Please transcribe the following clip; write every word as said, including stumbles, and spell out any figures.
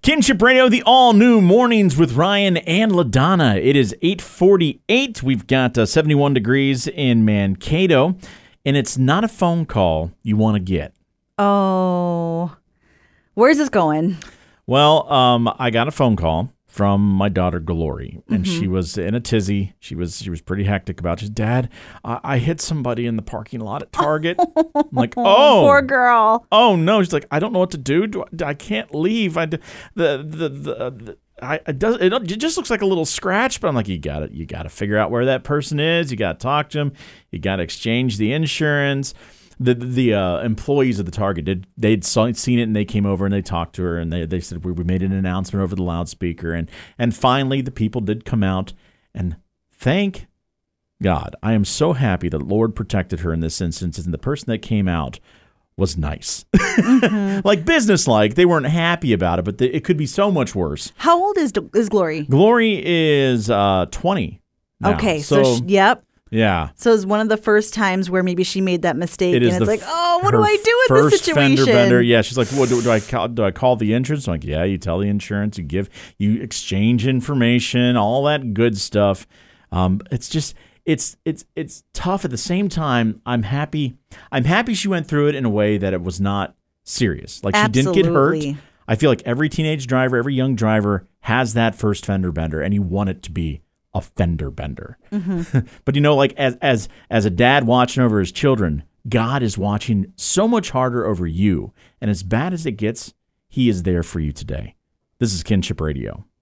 Kinship Radio, the all-new Mornings with Ryan and LaDonna. It is eight forty-eight. We've got uh, seventy-one degrees in Mankato, and it's not a phone call you want to get. Oh, where's this going? Well, um, I got a phone call from my daughter, Glory, and Mm-hmm. she was in a tizzy. She was she was pretty hectic about it. She said, Dad, I, I hit somebody in the parking lot at Target. I'm like, oh. Poor girl. Oh, no. She's like, I don't know what to do. do I, I can't leave. I, the, the, the, the, I, it, does, it, it just looks like a little scratch, but I'm like, you got to you got to figure out where that person is. You got to talk to them. You got to exchange the insurance. The the uh, employees of the Target, did they'd saw, seen it, and they came over and they talked to her, and they, they said, we, we made an announcement over the loudspeaker. And, and finally, the people did come out, and thank God. I am so happy that the Lord protected her in this instance, and the person that came out was nice. Mm-hmm. Like business-like. They weren't happy about it, but the, it could be so much worse. How old is is Glory? Glory is uh, twenty now. Okay, so, so she, yep. Yeah. So it's one of the first times where maybe she made that mistake, it and it's like, oh, what do I do in this situation? Fender bender. Yeah, she's like, well, do, do I call, do I call the insurance? I'm like, yeah, you tell the insurance, you give, you exchange information, all that good stuff. Um, it's just, it's it's it's tough. At the same time, I'm happy. I'm happy she went through it in a way that it was not serious. Like Absolutely. She didn't get hurt. I feel like every teenage driver, every young driver has that first fender bender, and you want it to be a fender bender. Mm-hmm. But you know, like as as as a dad watching over his children, God is watching so much harder over you. And as bad as it gets, he is there for you today. This is Kinship Radio.